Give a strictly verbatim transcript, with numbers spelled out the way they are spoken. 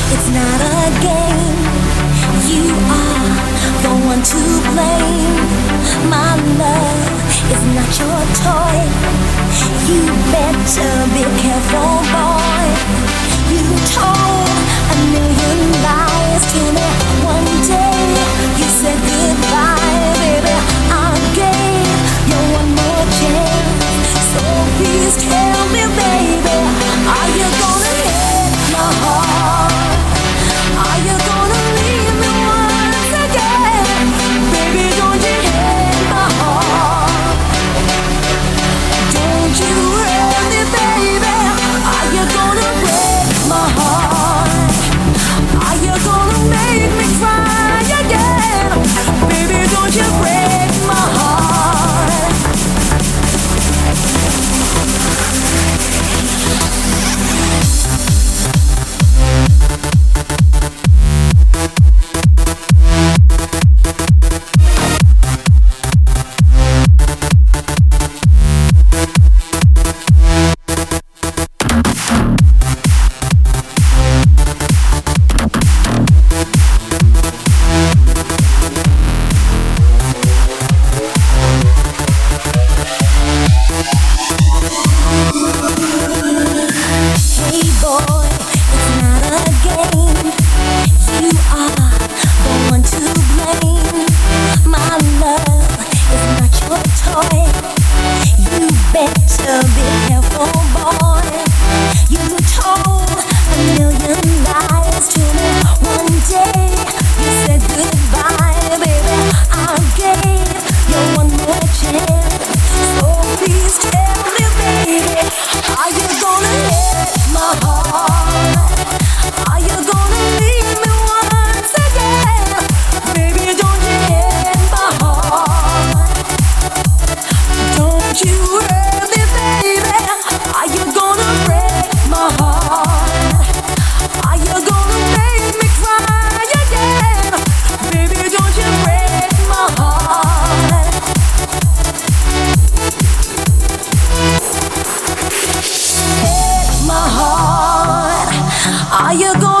It's not a game. You are the one to blame. My love is not your toy. You better be careful, boy. You told a million lies to me. One day you said goodbye, baby. I gave you one more chance. So please tell me, baby, are you gonna hit my heart? Are you gonna leave me once again? Baby, don't you hit my heart? Don't you hurt me, baby? Are you gonna break my heart? Are you gonna make me cry again? Baby, don't you break my heart? Are you going